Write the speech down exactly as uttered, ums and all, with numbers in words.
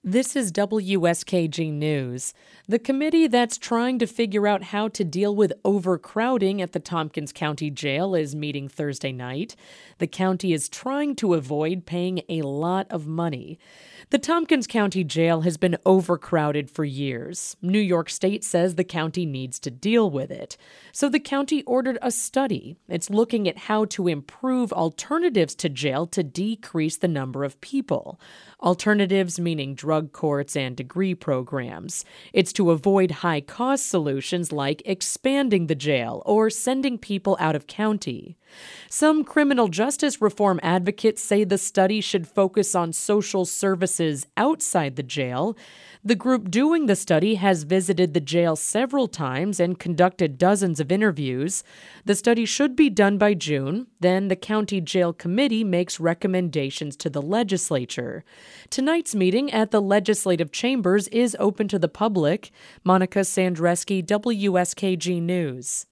This is W S K G News. The committee that's trying to figure out how to deal with overcrowding at the Tompkins County Jail is meeting Thursday night. The county is trying to avoid paying a lot of money. The Tompkins County Jail has been overcrowded for years. New York State says the county needs to deal with it. So the county ordered a study. It's looking at how to improve alternatives to jail to decrease the number of people. Alternatives meaning drug courts and degree programs. It's to avoid high-cost solutions like expanding the jail or sending people out of county. Some criminal justice reform advocates say the study should focus on social services outside the jail. The group doing the study has visited the jail several times and conducted dozens of interviews. The study should be done by June. Then the county jail committee makes recommendations to the legislature. Tonight's meeting at the legislative chambers is open to the public. Monica Sandreski, W S K G News.